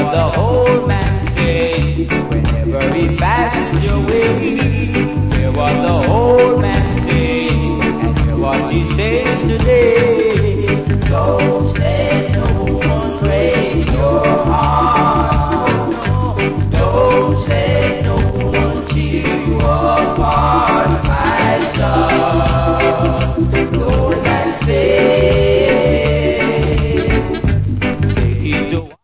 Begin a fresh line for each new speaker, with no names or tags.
what the old man says whenever he passes your way. Hear what the old man says and hear what he says today. Don't let no one break your heart. Don't let no one tear you apart, my son. The old man says, take it to